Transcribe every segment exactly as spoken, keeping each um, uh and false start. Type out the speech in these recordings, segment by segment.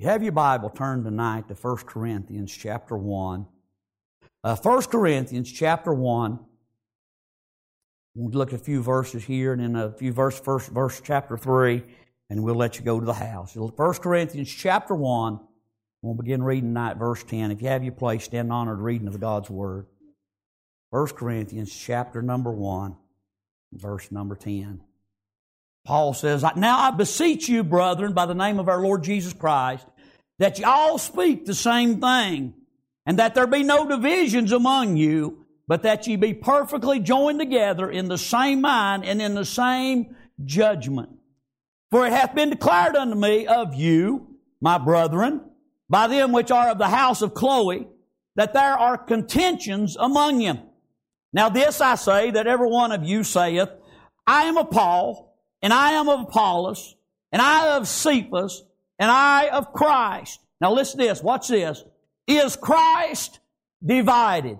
You have your Bible, turn tonight to First Corinthians chapter one. Uh, First Corinthians chapter one. We'll look at a few verses here and then a few verse, first verse chapter three, and we'll let you go to the house. First Corinthians chapter one. We'll begin reading tonight, verse ten. If you have your place, stand in honor of the reading of God's Word. First Corinthians chapter number one, verse number ten. Paul says, Now I beseech you, brethren, by the name of our Lord Jesus Christ, that you all speak the same thing, and that there be no divisions among you, but that ye be perfectly joined together in the same mind and in the same judgment. For it hath been declared unto me of you, my brethren, by them which are of the house of Chloe, that there are contentions among you. Now this I say, that every one of you saith, I am of Paul, and I am of Apollos, and I of Cephas, and I of Christ. Now listen to this, watch this. Is Christ divided?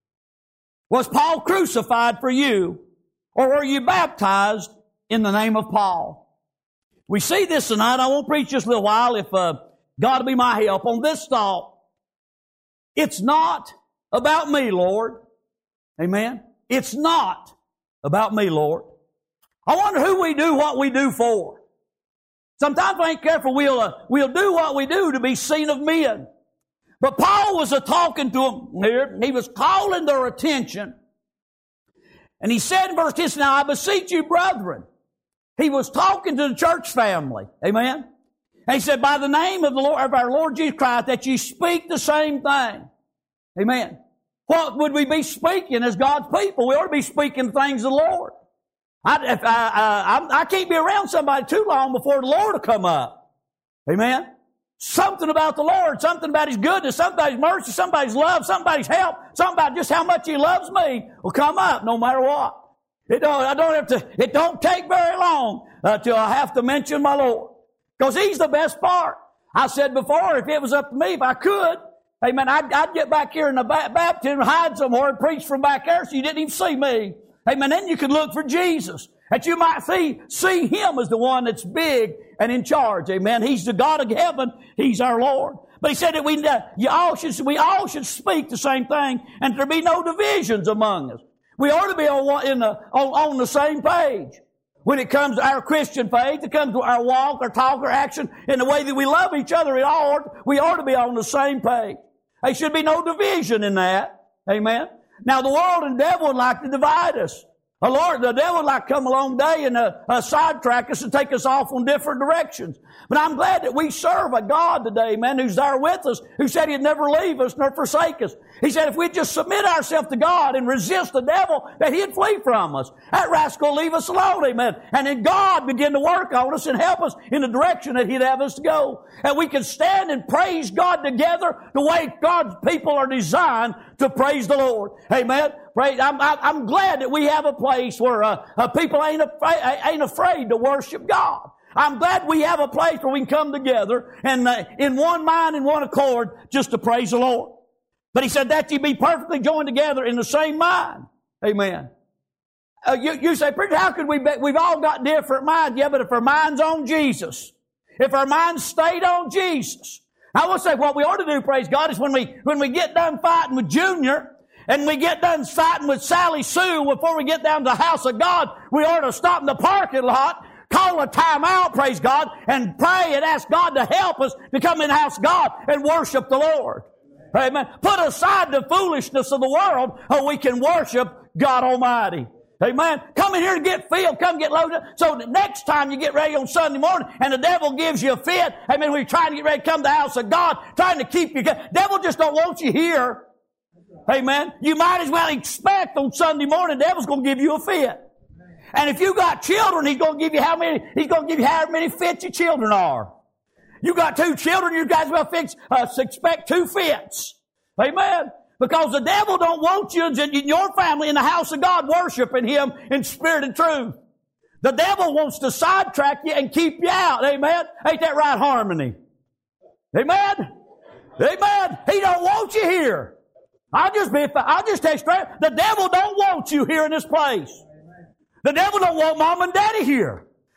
Was Paul crucified for you, or were you baptized in the name of Paul? We see this tonight. I won't preach just a little while if uh, God will be my help on this thought. It's not about me, Lord. Amen? It's not about me, Lord. I wonder who we do what we do for. Sometimes if I ain't careful, we'll, uh, we'll do what we do to be seen of men. But Paul was uh, talking to them here. He was calling their attention. And he said in verse ten, Now I beseech you, brethren. He was talking to the church family. Amen? And he said, By the name of the Lord, of our Lord Jesus Christ, that ye speak the same thing. Amen. What would we be speaking as God's people? We ought to be speaking things of the Lord. I, if I, I, I can't be around somebody too long before the Lord will come up. Amen? Something about the Lord, something about His goodness, something about His mercy, something about His love, something about His help, something about just how much He loves me will come up no matter what. It don't, I don't have to, it don't take very long uh, till I have to mention my Lord. Because He's the best part. I said before, if it was up to me, if I could, amen, I'd, I'd get back here in the baptism, hide somewhere and preach from back there so you didn't even see me. Amen. Then you could look for Jesus. That you might see, see Him as the one that's big and in charge. Amen. He's the God of heaven. He's our Lord. But He said that we, uh, you all should, we all should speak the same thing and there be no divisions among us. We ought to be on, in the, on, on the same page. When it comes to our Christian faith, it comes to our walk, our talk, our action, in the way that we love each other, it ought, we ought to be on the same page. There should be no division in that. Amen. Now the world and the devil would like to divide us. The Lord, the devil would like to come along day and uh, uh, sidetrack us and take us off in different directions. But I'm glad that we serve a God today, man, who's there with us, who said He'd never leave us nor forsake us. He said if we just submit ourselves to God and resist the devil, that He'd flee from us. That rascal will leave us alone, amen. And then God begin to work on us and help us in the direction that He'd have us to go. And we can stand and praise God together the way God's people are designed to praise the Lord. Amen. Praise, I'm, I'm glad that we have a place where uh, uh, people ain't afraid, ain't afraid to worship God. I'm glad we have a place where we can come together and uh, in one mind and one accord just to praise the Lord. But He said that you be perfectly joined together in the same mind. Amen. Uh, you, you say, Preacher, how could we be? We've all got different minds. Yeah, but if our mind's on Jesus, if our mind's stayed on Jesus, I will say what we ought to do, praise God, is when we when we get done fighting with Junior, and we get done fighting with Sally Sue before we get down to the house of God, we ought to stop in the parking lot, call a time out, praise God, and pray and ask God to help us to come in the house of God and worship the Lord. Amen. Put aside the foolishness of the world so we can worship God Almighty. Amen. Come in here and get filled. Come get loaded. So the next time you get ready on Sunday morning and the devil gives you a fit, amen, when you're trying to get ready to come to the house of God, trying to keep you, devil just don't want you here. Amen. You might as well expect on Sunday morning the devil's going to give you a fit. And if you got children, he's going to give you how many, he's going to give you how many fits your children are. You got two children, you guys will fix, uh, expect two fits. Amen. Because the devil don't want you and your family in the house of God worshiping Him in spirit and truth. The devil wants to sidetrack you and keep you out. Amen. Ain't that right, Harmony? Amen. Amen. He don't want you here. I'll just be, I'll just tell you straight, the devil don't want you here in this place. The devil don't want mom and daddy here.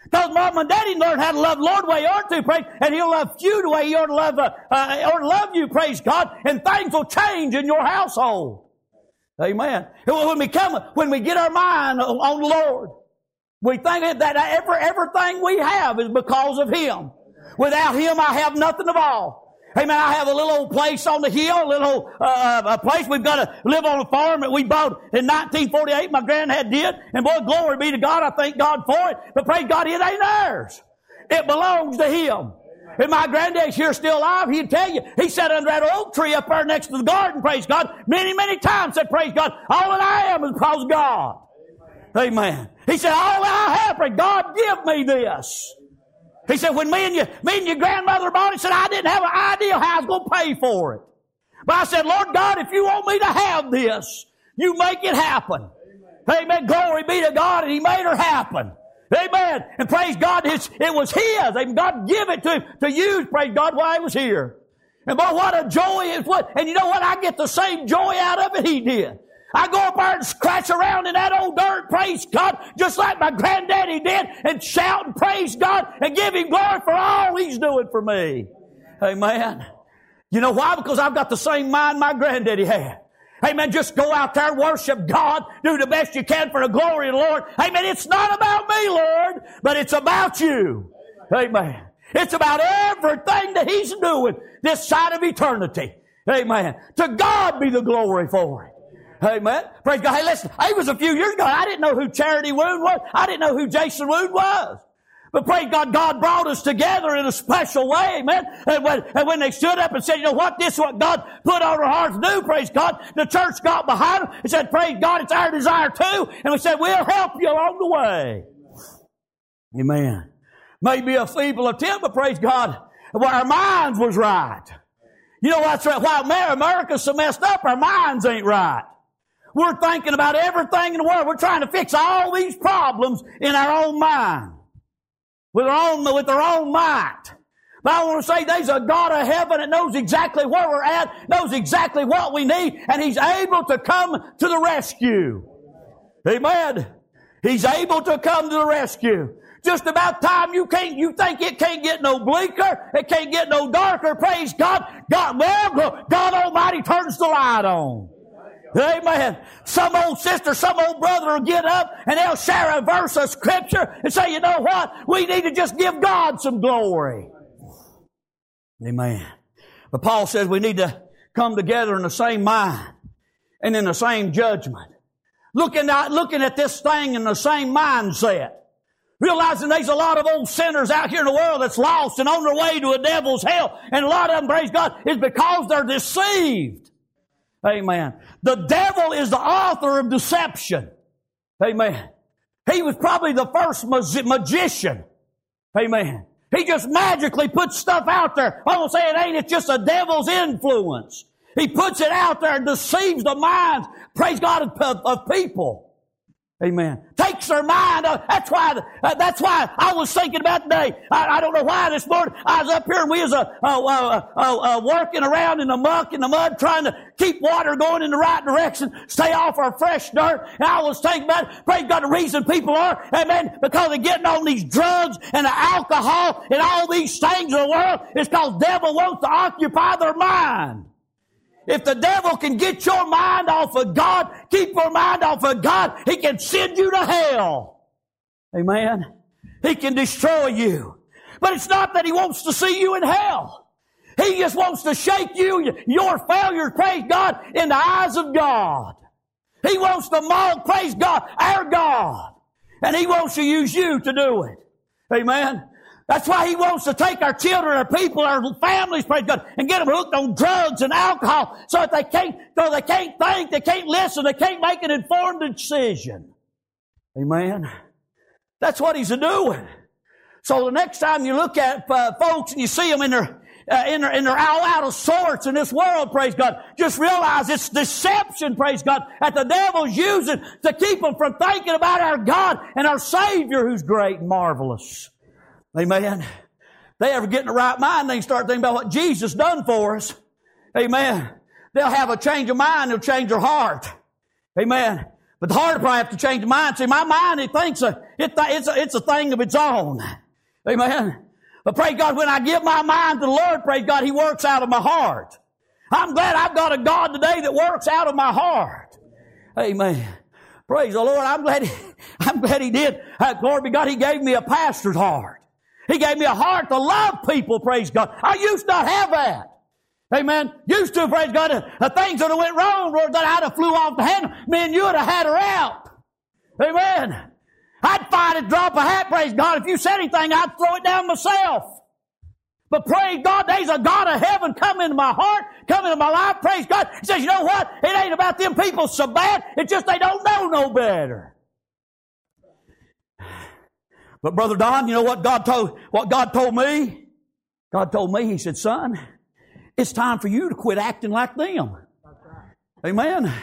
Because Mom and Daddy learned how to love the Lord the way you ought to, praise, and He'll love you the way you ought to love, uh, uh, ought to love you, praise God, and things will change in your household. Amen. When we come, when we get our mind on the Lord, we think that every, everything we have is because of Him. Without Him, I have nothing at all. Amen. I have a little old place on the hill, a little uh, a place. We've got to live on a farm that we bought in nineteen forty-eight. My granddad did. And boy, glory be to God. I thank God for it. But praise God, it ain't ours. It belongs to Him. And my granddad's here still alive. He'd tell you, he sat under that oak tree up there next to the garden, praise God, many, many times said, praise God, all that I am is because of God. Amen. He said, all that I have, praise God, give me this. He said, when me and you, me and your grandmother bought it, he said, I didn't have an idea how I was going to pay for it. But I said, Lord God, if you want me to have this, you make it happen. Amen. Amen. Glory be to God, and He made her happen. Amen. And praise God, it's, it was His. Amen. God give it to Him to use, praise God, while He was here. And boy, what a joy it was. And you know what? I get the same joy out of it He did. I go up there and scratch around in that old dirt, praise God, just like my granddaddy did, and shout and praise God and give Him glory for all He's doing for me. Amen. You know why? Because I've got the same mind my granddaddy had. Amen. Just go out there and worship God. Do the best you can for the glory of the Lord. Amen. It's not about me, Lord, but it's about you. Amen. It's about everything that He's doing this side of eternity. Amen. To God be the glory for it. Amen. Praise God. Hey, listen, it was a few years ago. I didn't know who Charity Wood was. I didn't know who Jason Wood was. But praise God, God brought us together in a special way, amen. And when, and when they stood up and said, you know what, this is what God put on our hearts to do, praise God, the church got behind them and said, praise God, it's our desire too. And we said, we'll help you along the way. Amen. Maybe a feeble attempt, but praise God, well, our minds was right. You know what's right? Why America's so messed up, our minds ain't right. We're thinking about everything in the world. We're trying to fix all these problems in our own mind. With our own, with our own might. But I want to say there's a God of heaven that knows exactly where we're at, knows exactly what we need, and He's able to come to the rescue. Amen. He's able to come to the rescue. Just about time you can't, you think it can't get no bleaker, it can't get no darker, praise God. God, well, God Almighty turns the light on. Amen. Some old sister, some old brother will get up and they'll share a verse of Scripture and say, you know what? We need to just give God some glory. Amen. But Paul says we need to come together in the same mind and in the same judgment. Looking at, looking at this thing in the same mindset. Realizing there's a lot of old sinners out here in the world that's lost and on their way to a devil's hell. And a lot of them, praise God, is because they're deceived. Amen. The devil is the author of deception. Amen. He was probably the first mag- magician. Amen. He just magically puts stuff out there. I won't say it ain't, it's just a devil's influence. He puts it out there and deceives the minds, praise God, of, of people. Amen. Takes their mind. Uh, that's why. Uh, that's why I was thinking about today. I, I don't know why this morning I was up here and we was uh, uh, uh, uh, uh, working around in the muck and the mud, trying to keep water going in the right direction, stay off our fresh dirt. And I was thinking about, praise God, the reason people are, amen, because they're getting on these drugs and the alcohol and all these things in the world. It's because the devil wants to occupy their mind. If the devil can get your mind off of God, keep your mind off of God, he can send you to hell. Amen. He can destroy you. But it's not that he wants to see you in hell. He just wants to shake you, your failures, praise God, in the eyes of God. He wants to mold, praise God, our God. And He wants to use you to do it. Amen. That's why He wants to take our children, our people, our families, praise God, and get them hooked on drugs and alcohol so that they can't, so they can't think, they can't listen, they can't make an informed decision. Amen. That's what He's doing. So the next time you look at uh, folks and you see them in their, uh, in their, in their all out of sorts in this world, praise God, just realize it's deception, praise God, that the devil's using to keep them from thinking about our God and our Savior who's great and marvelous. Amen. They ever get in the right mind, they start thinking about what Jesus done for us. Amen. They'll have a change of mind, they'll change their heart. Amen. But the heart will probably have to change the mind. See, my mind, it thinks a, it, it's, a, it's a thing of its own. Amen. But praise God, when I give my mind to the Lord, praise God, He works out of my heart. I'm glad I've got a God today that works out of my heart. Amen. Praise the Lord. I'm glad He, I'm glad He did. Uh, glory be God, He gave me a pastor's heart. He gave me a heart to love people, praise God. I used not have that. Amen. Used to, praise God, the, the things that went wrong, Lord, that I'd have flew off the handle. Me and you would have had her out. Amen. I'd fight it, drop a hat, praise God. If you said anything, I'd throw it down myself. But praise God, there's a God of heaven come into my heart, come into my life, praise God. He says, you know what? It ain't about them people so bad. It's just they don't know no better. But Brother Don, you know what God told, what God told me? God told me, He said, son, it's time for you to quit acting like them. Amen.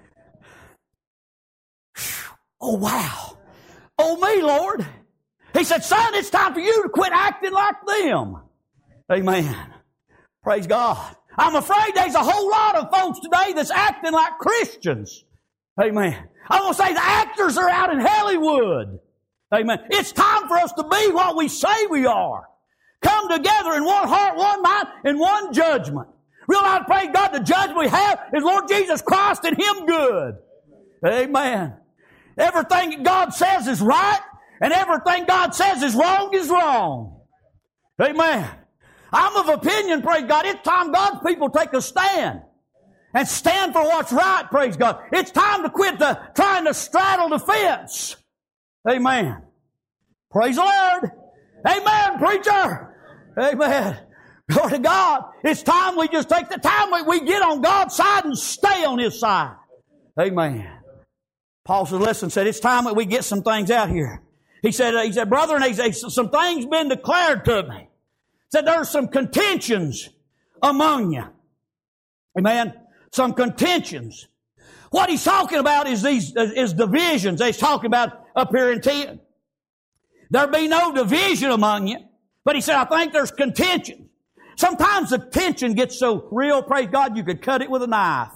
Oh, wow. Oh, me, Lord. He said, son, it's time for you to quit acting like them. Amen. Praise God. I'm afraid there's a whole lot of folks today that's acting like Christians. Amen. I'm going to say the actors are out in Hollywood. Amen. It's time for us to be what we say we are. Come together in one heart, one mind, and one judgment. Realize, praise God, the judgment we have is Lord Jesus Christ and Him good. Amen. Everything that God says is right, and everything God says is wrong is wrong. Amen. I'm of opinion, praise God, it's time God's people take a stand. And stand for what's right, praise God. It's time to quit the, trying to straddle the fence. Amen. Praise the Lord. Amen, preacher. Amen. Glory to God. It's time we just take the time we, we get on God's side and stay on His side. Amen. Paul said, listen, said, it's time that we get some things out here. He said, he said, brother, and he said, some things been declared to me. He said, there's some contentions among you. Amen. Some contentions. What he's talking about is these, is divisions. He's talking about up here in ten. There be no division among you. But he said, I think there's contention. Sometimes the tension gets so real, praise God, you could cut it with a knife.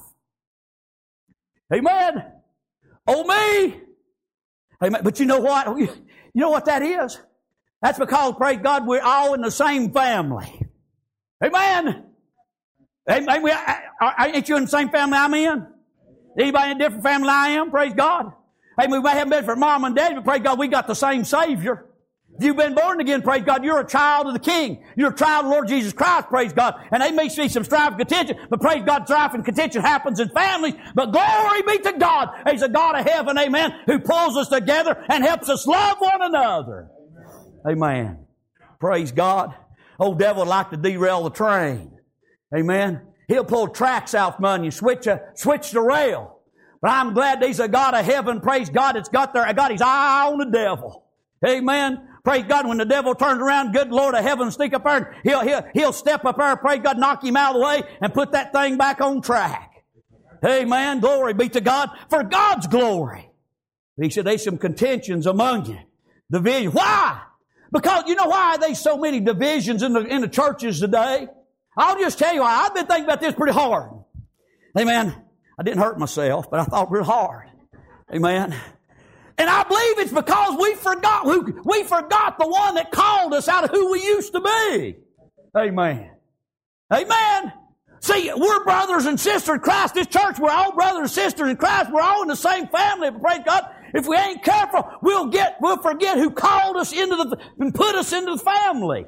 Amen. Oh, me. Amen. But you know what? You know what that is? That's because, praise God, we're all in the same family. Amen. Amen. We, ain't you in the same family I'm in? Anybody in a different family I am? Praise God. Amen. We may have been for mom and dad, but praise God, we got the same Savior. If you've been born again, praise God, you're a child of the King. You're a child of the Lord Jesus Christ, praise God. And they may see some strife and contention, but praise God, strife and contention happens in families. But glory be to God. He's a God of heaven, amen, who pulls us together and helps us love one another. Amen. Amen. Praise God. Old devil would like to derail the train. Amen. He'll pull tracks out from under you, switch, a, switch the rail. But I'm glad He's a God of heaven, praise God, it's got there, got His eye on the devil. Amen. Praise God, when the devil turns around, good Lord of heaven, sneak up there, he'll, he'll, he'll step up there, praise God, knock him out of the way, and put that thing back on track. Amen. Glory be to God for God's glory. He said, there's some contentions among you. Division. Why? Because you know why there's so many divisions in the, in the churches today? I'll just tell you why. I've been thinking about this pretty hard. Amen. I didn't hurt myself, but I thought real hard. Amen. And I believe it's because we forgot who, we forgot the one that called us out of who we used to be. Amen. Amen. See, we're brothers and sisters in Christ. This church, we're all brothers and sisters in Christ. We're all in the same family. But praise God, if we ain't careful, we'll get, we'll forget who called us into the, and put us into the family.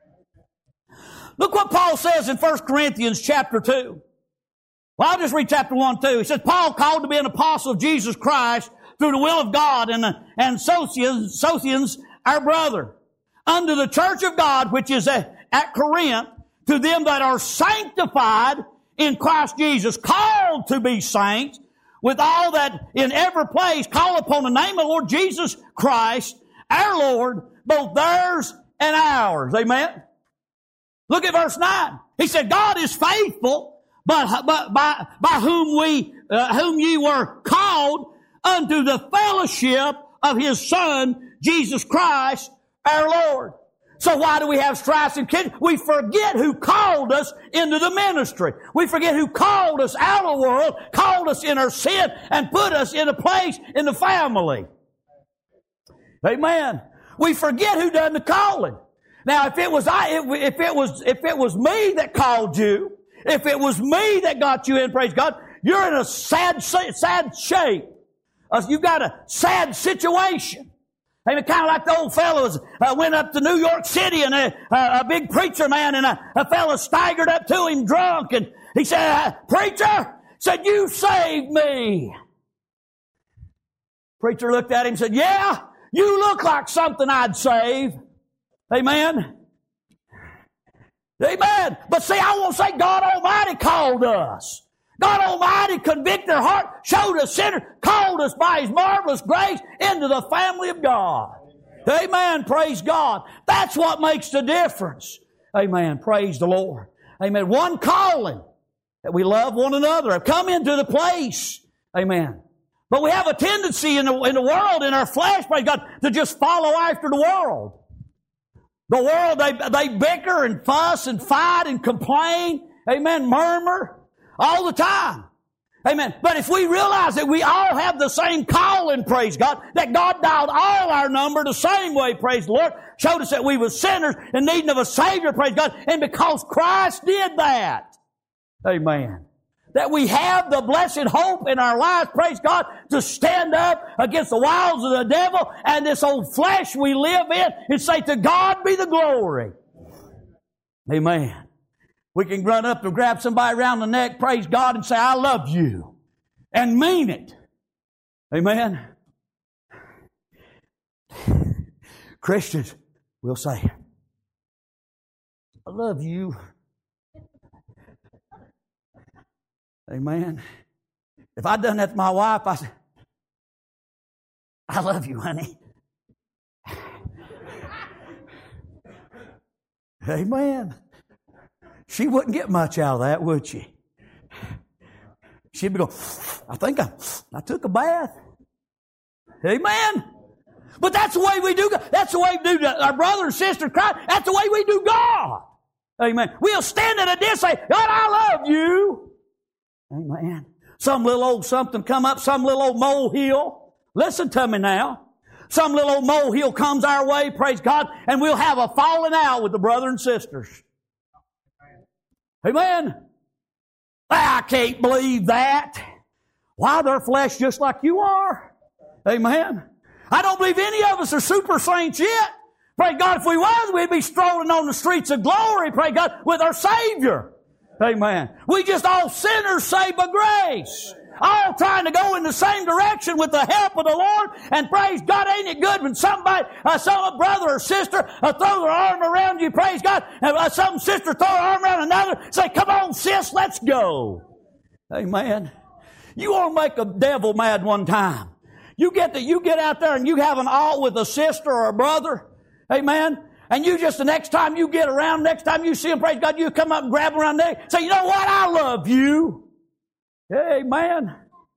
Look what Paul says in First Corinthians chapter two. Well, I'll just read chapter one, two. He says, Paul called to be an apostle of Jesus Christ through the will of God, and, and Sosians, Sosians, our brother, unto the church of God, which is at, at Corinth, to them that are sanctified in Christ Jesus, called to be saints, with all that in every place call upon the name of the Lord Jesus Christ, our Lord, both theirs and ours. Amen. Look at verse nine. He said, God is faithful, but, but by, by whom we, uh, whom ye were called unto the fellowship of His Son, Jesus Christ, our Lord. So why do we have strifes and kids? We forget who called us into the ministry. We forget who called us out of the world, called us in our sin, and put us in a place in the family. Amen. We forget who done the calling. Now, if it was I, if it was, if it was me that called you, if it was me that got you in, praise God, you're in a sad, sad shape. Uh, you've got a sad situation. Amen. Kind of like the old fellows uh, went up to New York City, and a, a, a big preacher man, and a, a fellow staggered up to him drunk, and he said, "Preacher," said, "you saved me." Preacher looked at him and said, "Yeah, you look like something I'd save." Amen. Amen. But see, I won't say God Almighty called us. God Almighty convicted our heart, showed us sinners, called us by His marvelous grace into the family of God. Amen. Praise God. That's what makes the difference. Amen. Praise the Lord. Amen. One calling, that we love one another, have come into the place. Amen. But we have a tendency in the, in the world, in our flesh, praise God, to just follow after the world. The world, they, they bicker and fuss and fight and complain. Amen. Murmur. All the time. Amen. But if we realize that we all have the same calling, praise God, that God dialed all our number the same way, praise the Lord, showed us that we were sinners in need of a Savior, praise God, and because Christ did that, amen, that we have the blessed hope in our lives, praise God, to stand up against the wiles of the devil and this old flesh we live in and say, to God be the glory. Amen. We can run up and grab somebody around the neck, praise God, and say, I love you. And mean it. Amen. Christians will say, I love you. Amen. If I'd done that to my wife, I said, I love you, honey. Amen. She wouldn't get much out of that, would she? She'd be going, I think I, I took a bath. Amen. But that's the way we do God. That's the way we do our brother and sister Christ. That's the way we do God. Amen. We'll stand at a distance and say, God, I love you. Amen. Some little old something come up, some little old molehill. Listen to me now. Some little old molehill comes our way, praise God, and we'll have a falling out with the brother and sisters. Amen. I can't believe that. Why, they're flesh just like you are. Amen. I don't believe any of us are super saints yet. Pray God, if we was, we'd be strolling on the streets of glory, pray God, with our Savior. Amen. We just all sinners saved by grace. All trying to go in the same direction with the help of the Lord. And praise God, ain't it good when somebody, uh, some brother or sister uh, throw their arm around you, praise God, and uh, some sister throw her arm around another, say, come on sis, let's go. Amen. You want to make a devil mad one time. You get the, you get out there and you have an alt with a sister or a brother. Amen. And you just, the next time you get around, next time you see him, praise God, you come up and grab him around there, say, you know what, I love you. Amen.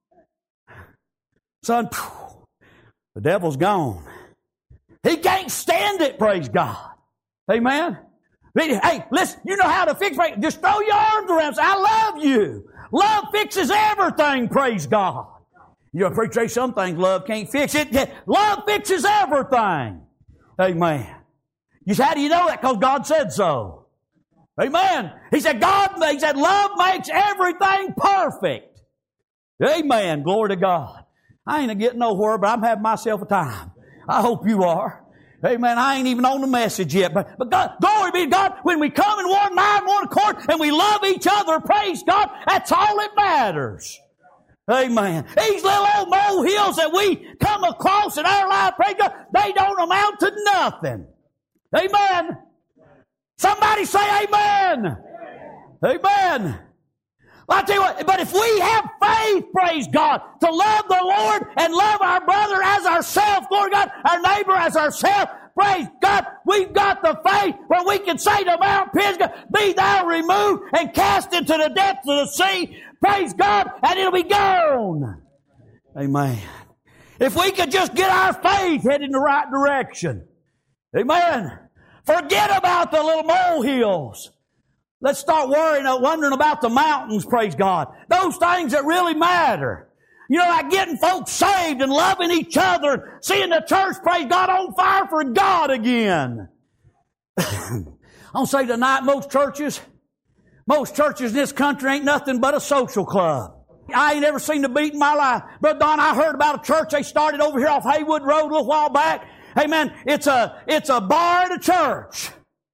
Son, the devil's gone. He can't stand it, praise God. Amen. Hey, listen, you know how to fix it. Just throw your arms around and say, I love you. Love fixes everything, praise God. You appreciate some things love can't fix it. Love fixes everything. Amen. You say, how do you know that? Because God said so. Amen. He said, God makes that love makes everything perfect. Amen. Glory to God. I ain't getting nowhere, but I'm having myself a time. I hope you are. Amen. I ain't even on the message yet. But, but God, glory be to God, when we come in one mind, one accord, and we love each other, praise God, that's all that matters. Amen. These little old molehills that we come across in our life, praise God, they don't amount to nothing. Amen. Somebody say amen. Amen. Amen. Well, I tell you what, but if we have faith, praise God, to love the Lord and love our brother as ourselves, glory to God, our neighbor as ourselves, praise God, we've got the faith where we can say to Mount Pisgah, be thou removed and cast into the depths of the sea, praise God, and it'll be gone. Amen. If we could just get our faith headed in the right direction. Amen. Forget about the little molehills. Let's start worrying, wondering about the mountains, praise God. Those things that really matter. You know, like getting folks saved and loving each other, seeing the church, praise God, on fire for God again. I'll say tonight, most churches, most churches in this country ain't nothing but a social club. I ain't ever seen a beat in my life. Brother Don, I heard about a church they started over here off Haywood Road a little while back. Hey man, it's a, it's a bar at a church.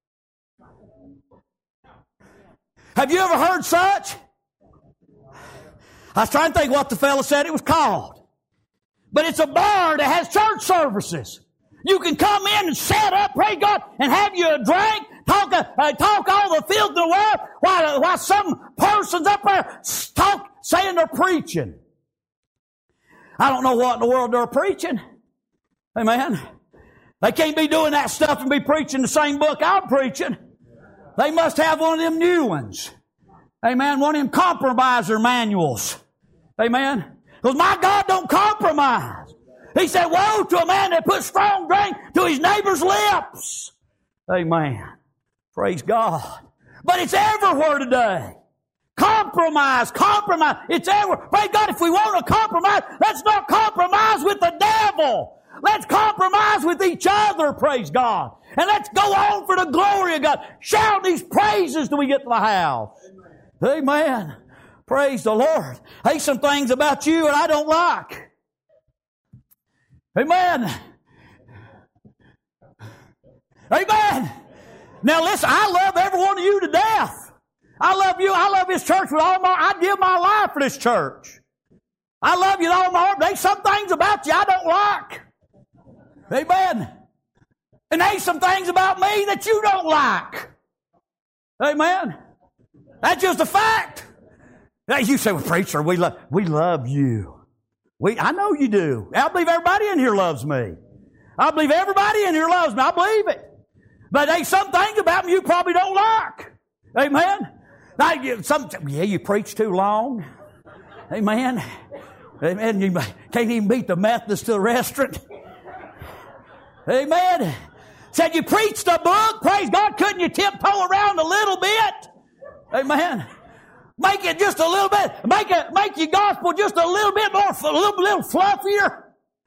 Have you ever heard such? I was trying to think what the fellow said it was called. But it's a bar that has church services. You can come in and set up, praise God, and have you a drink, talk, uh, talk all the filth in the world while, while some person's up there talk, saying they're preaching. I don't know what in the world they're preaching. Amen. They can't be doing that stuff and be preaching the same book I'm preaching. They must have one of them new ones. Amen. One of them compromiser manuals. Amen. Because my God don't compromise. He said, woe to a man that puts strong drink to his neighbor's lips. Amen. Praise God. But it's everywhere today. Compromise, compromise. It's everywhere. Praise God, if we want to compromise, let's not compromise with the devil. Let's compromise with each other, praise God. And let's go on for the glory of God. Shout these praises till we get to the house. Amen. Amen. Praise the Lord. Hey, some things about you that I don't like. Amen. Amen. Now listen, I love every one of you to death. I love you. I love this church with all my, I'd give my life for this church. I love you with all my heart. There's some things about you I don't like. Amen. And there's some things about me that you don't like. Amen. That's just a fact. Now you say, well, preacher, we love, we love you. We, I know you do. I believe everybody in here loves me. I believe everybody in here loves me. I believe it. But there's some things about me you probably don't like. Amen. Now, some, yeah, you preach too long. Amen. Amen. You can't even beat the Methodists to the restaurant. Amen. Said you preached the book. Praise God. Couldn't you tiptoe around a little bit? Amen. Make it just a little bit. Make it. Make your gospel just a little bit more, a little, little fluffier.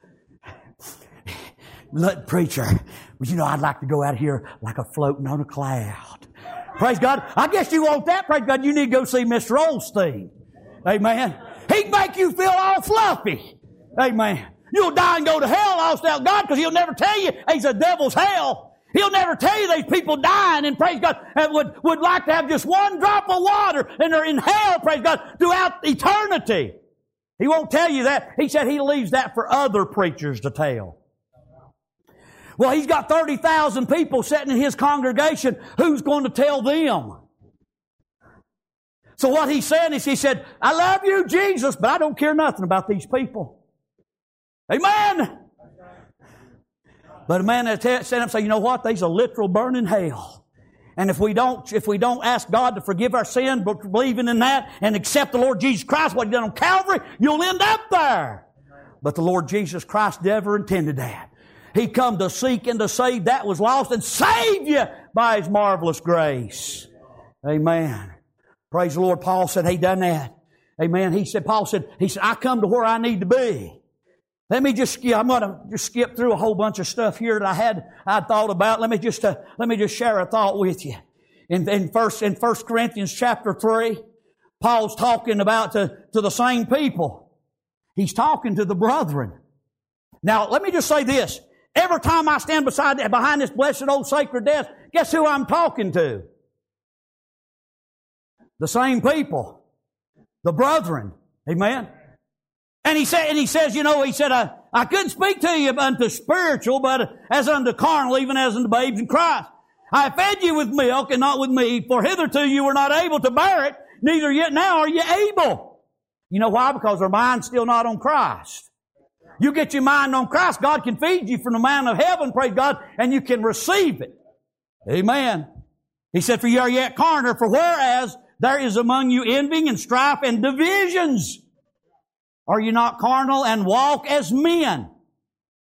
Look, preacher, you know I'd like to go out here like a floating on a cloud. Praise God. I guess you want that. Praise God. You need to go see Mister Olstein. Amen. He'd make you feel all fluffy. Amen. You'll die and go to hell lost out God because he'll never tell you he's a devil's hell. He'll never tell you these people dying and praise God and would, would like to have just one drop of water and they're in hell, praise God, throughout eternity. He won't tell you that. He said he leaves that for other preachers to tell. Well, he's got thirty thousand people sitting in his congregation. Who's going to tell them? So what he said is he said, I love you, Jesus, but I don't care nothing about these people. Amen. But a man that stand up and say, you know what? There's a literal burning hell. And if we don't, if we don't ask God to forgive our sin, but believing in that and accept the Lord Jesus Christ, what He done on Calvary, you'll end up there. But the Lord Jesus Christ never intended that. He come to seek and to save that was lost and save you by His marvelous grace. Amen. Praise the Lord. Paul said he done that. Amen. He said, Paul said, he said, I come to where I need to be. Let me just, I'm going to just skip through a whole bunch of stuff here that I had, I thought about. Let me just, uh, let me just share a thought with you. In, in first, in First Corinthians chapter three, Paul's talking about to, to the same people. He's talking to the brethren. Now, let me just say this. Every time I stand beside, behind this blessed old sacred desk, guess who I'm talking to? The same people. The brethren. Amen. And he said, and he says, you know, he said, I, I couldn't speak to you unto spiritual, but as unto carnal, even as unto babes in Christ. I fed you with milk and not with meat, for hitherto you were not able to bear it, neither yet now are you able. You know why? Because our mind's still not on Christ. You get your mind on Christ, God can feed you from the manna of heaven, praise God, and you can receive it. Amen. He said, for ye are yet carnal, for whereas there is among you envying and strife and divisions, are you not carnal and walk as men?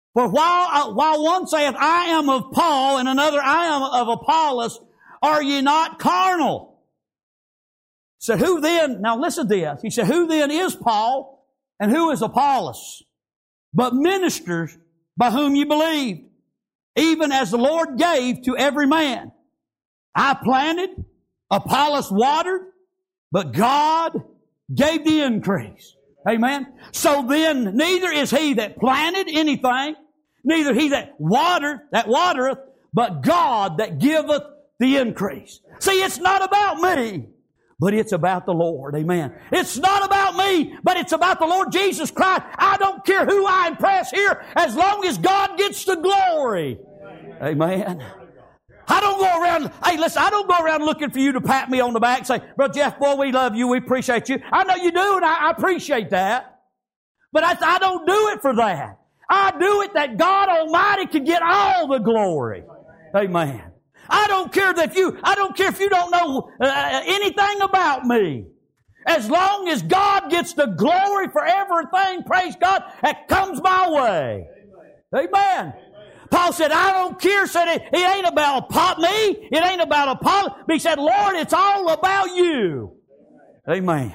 For while, uh, while one saith, I am of Paul, and another, I am of Apollos, are ye not carnal? He said, who then, now listen to this. He said, who then is Paul, and who is Apollos? But ministers by whom ye believed, even as the Lord gave to every man. I planted, Apollos watered, but God gave the increase. Amen. So then, neither is he that planted anything, neither he that watered, that watereth, but God that giveth the increase. See, it's not about me, but it's about the Lord. Amen. It's not about me, but it's about the Lord Jesus Christ. I don't care who I impress here, as long as God gets the glory. Amen. I don't go around, hey, listen, I don't go around looking for you to pat me on the back and say, Brother Jeff, boy, we love you, we appreciate you. I know you do, and I, I appreciate that. But I, I don't do it for that. I do it that God Almighty can get all the glory. Amen. I don't care that you, I don't care if you don't know uh, anything about me. As long as God gets the glory for everything, praise God, that comes my way. Amen. Amen. Paul said, I don't care. Said it, it ain't about me. It ain't about Apollo. But he said, Lord, it's all about you. Amen.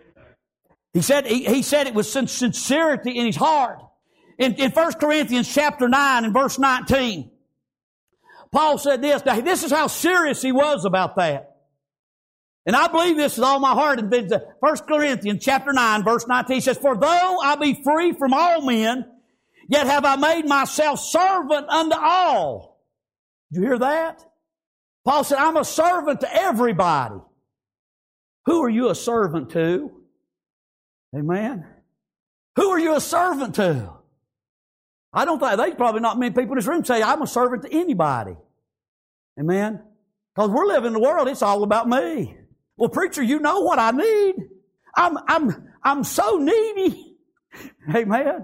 He said, he, he said it with sincerity in his heart. In, in First Corinthians chapter nine and verse nineteen, Paul said this. Now, this is how serious he was about that. And I believe this with all my heart. In First Corinthians chapter nine, verse nineteen, he says, for though I be free from all men, yet have I made myself servant unto all. Did you hear that? Paul said, I'm a servant to everybody. Who are you a servant to? Amen. Who are you a servant to? I don't think, there's probably not many people in this room say, I'm a servant to anybody. Amen. Because we're living in the world, it's all about me. Well, preacher, you know what I need. I'm, I'm, I'm so needy. Amen.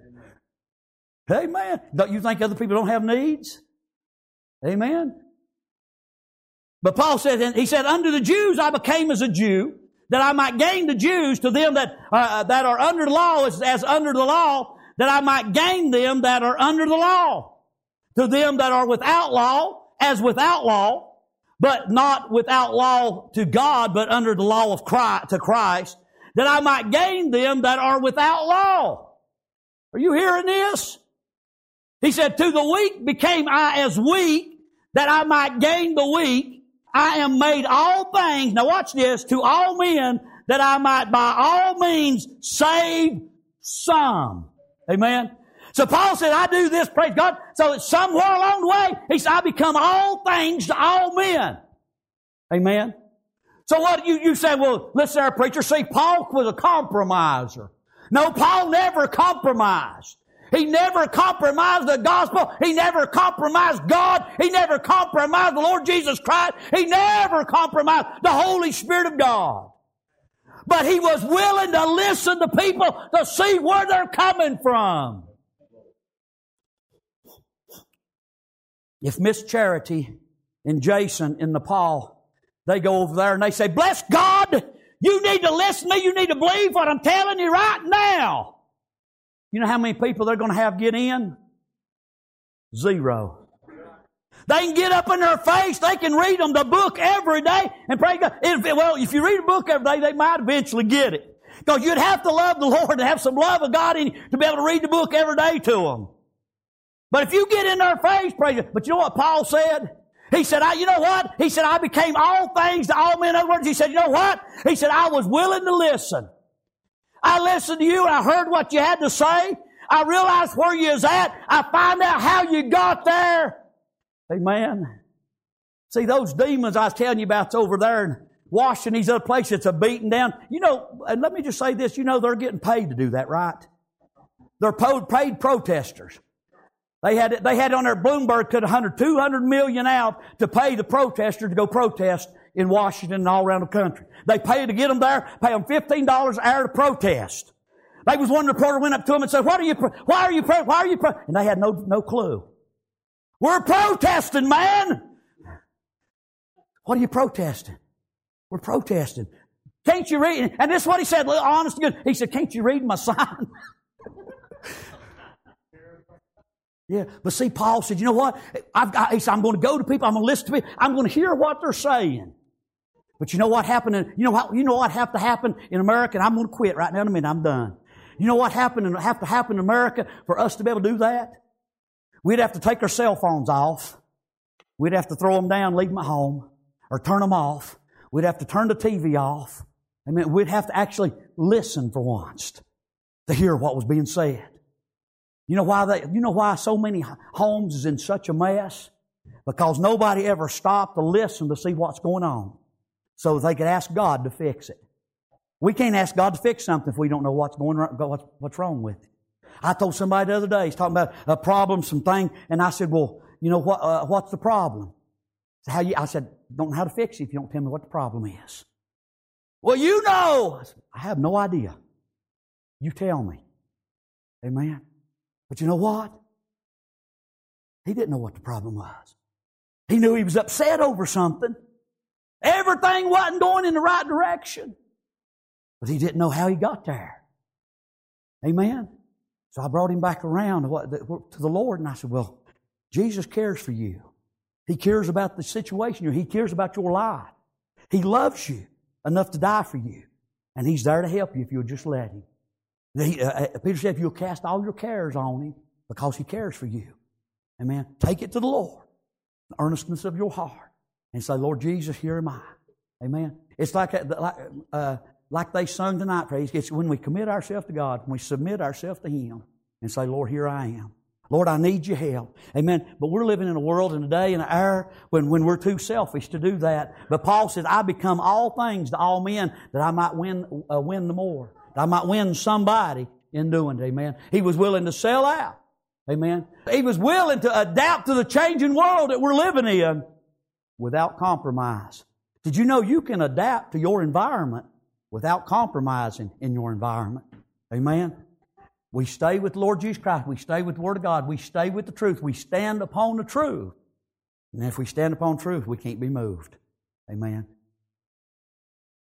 Amen. Don't you think other people don't have needs? Amen. But Paul said, he said, unto the Jews I became as a Jew, that I might gain the Jews. To them that uh, that are under the law as, as under the law, that I might gain them that are under the law. To them that are without law, as without law, but not without law to God, but under the law of Christ, to Christ, that I might gain them that are without law. Are you hearing this? He said, to the weak became I as weak, that I might gain the weak. I am made all things, now watch this, to all men, that I might by all means save some. Amen. So Paul said, I do this, praise God. So it's somewhere along the way, he said, I become all things to all men. Amen. So what you, you say, well, listen there, preacher, see, Paul was a compromiser. No, Paul never compromised. He never compromised the gospel. He never compromised God. He never compromised the Lord Jesus Christ. He never compromised the Holy Spirit of God. But he was willing to listen to people to see where they're coming from. If Miss Charity and Jason and Nepal, they go over there and they say, bless God, you need to listen to me. You need to believe what I'm telling you right now. You know how many people they're going to have get in? Zero. They can get up in their face. They can read them the book every day and pray God. If, well, if you read a book every day, they might eventually get it. Because you'd have to love the Lord and have some love of God in you to be able to read the book every day to them. But if you get in their face, pray God. But you know what Paul said? He said, I, you know what? He said, I became all things to all men. In other words, he said, you know what? He said, I was willing to listen. I listened to you and I heard what you had to say. I realized where you was at. I find out how you got there. Amen. See, those demons I was telling you about over there in Washington, these other places that's a beating down. You know, and let me just say this, you know they're getting paid to do that, right? They're paid protesters. They had they had on their Bloomberg cut one hundred, two hundred million out to pay the protesters to go protest in Washington and all around the country. They paid to get them there, pay them fifteen dollars an hour to protest. They was one reporter went up to them and said, "What are you? Why are you? Why are you?" And they had no no clue. We're protesting, man. What are you protesting? We're protesting. Can't you read? And this is what he said. Honest to good. He said, "Can't you read my sign?" Yeah, but see, Paul said, you know what? I've got, he said, I'm going to go to people. I'm going to listen to people. I'm going to hear what they're saying. But you know what happened? In, you know how, you know what have to happen in America? And I'm going to quit right now in a minute. I'm done. You know what happened and have to happen in America for us to be able to do that? We'd have to take our cell phones off. We'd have to throw them down, leave them at home, or turn them off. We'd have to turn the T V off. I mean, we'd have to actually listen for once to hear what was being said. You know why they, you know why so many homes is in such a mess? Because nobody ever stopped to listen to see what's going on, so that they could ask God to fix it. We can't ask God to fix something if we don't know what's going what's, what's wrong with it. I told somebody the other day, he's talking about a problem, some thing, and I said, well, you know what? Uh, what's the problem? So how you? I said, don't know how to fix it if you don't tell me what the problem is. Well, you know. I said, I have no idea. You tell me. Amen. But you know what? He didn't know what the problem was. He knew he was upset over something. Everything wasn't going in the right direction. But he didn't know how he got there. Amen? So I brought him back around to the Lord, and I said, well, Jesus cares for you. He cares about the situation you're in. He cares about your life. He loves you enough to die for you. And He's there to help you if you'll just let Him. He, uh, Peter said, if you'll cast all your cares on Him, because He cares for you. Amen. Take it to the Lord, the earnestness of your heart, and say, Lord Jesus, here am I. Amen. It's like like, uh, like they sung tonight, praise. It's when we commit ourselves to God, when we submit ourselves to Him, and say, Lord, here I am. Lord, I need your help. Amen. But we're living in a world and a day and an hour when, when we're too selfish to do that. But Paul says, I become all things to all men that I might win, uh, win the more. That I might win somebody in doing it. Amen. He was willing to sell out. Amen. He was willing to adapt to the changing world that we're living in without compromise. Did you know you can adapt to your environment without compromising in your environment? Amen. We stay with the Lord Jesus Christ. We stay with the Word of God. We stay with the truth. We stand upon the truth. And if we stand upon truth, we can't be moved. Amen.